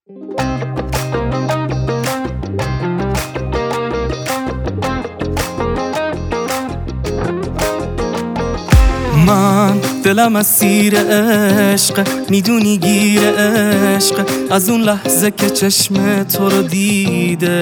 من دلم اسیر عشق، میدونی گیر عشق، از اون لحظه که چشم تو رو دیده.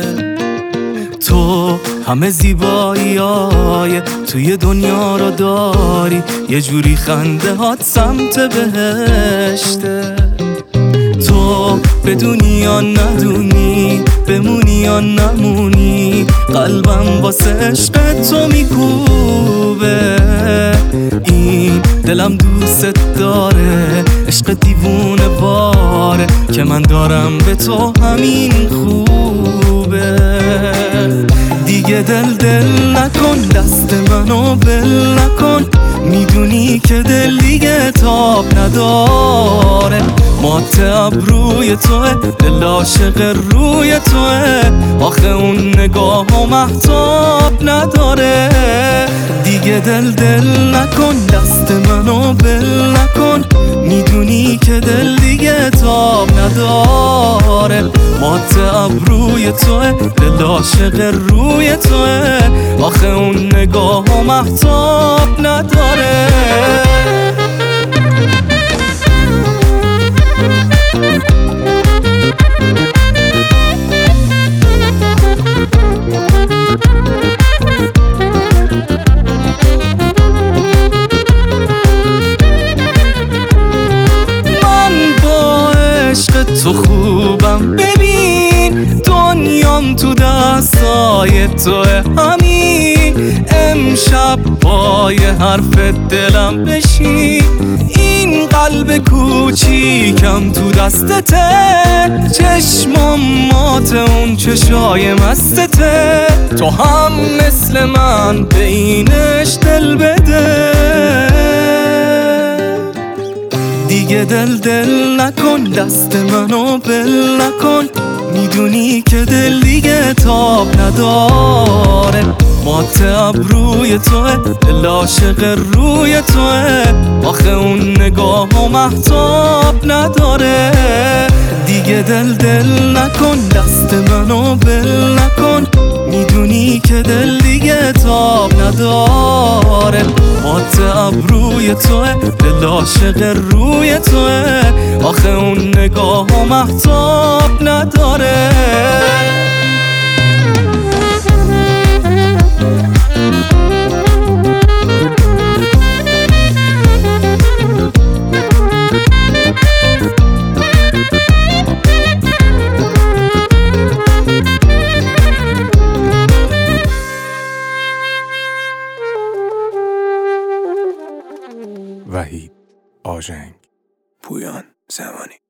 تو همه زیبایی‌های توی دنیا رو داری، یه جوری خنده هات سمت بهشته. تو بدونی یا ندونی، بمونی یا نمونی، قلبم واسه عشق تو میکوبه. این دلم دوست داره، عشق دیوونه باره، که من دارم به تو همین خوبه. دیگه دل نکن، دست منو بل نکن، میدونی که دل دیگه تاب نداره. مات ابروی توه، دل عاشق روی توه، آخه اون نگاه و محتاب نداره. دیگه دل نکن، دست منو بل نکن، میدونی که دل دیگه تاب نداره. مات ابروی توه، دل عاشق روی توه، آخه اون نگاه و محتاب نداره. تو خوبم، ببین دنیام تو دستای توه. همین امشب پای حرف دلم بشین، این قلب کوچیکم تو دستته، چشمم مات اون چشای مستته. تو هم مثل من به اینش دل بده. دیگه دل نکن، دست منو بل نکن، میدونی که دل دیگه تاب نداره. مات ابروی توه، دل عاشق روی توه، آخه اون نگاه و محتاب نداره. دیگه دل نکن، دست منو بل نکن، میدونی که دل دیگه تاب نداره. مات ابروی توه، دل عاشق روی توه، آخه اون نگاه و محتاب نداره. وحید آژنگ، پویان زمانی.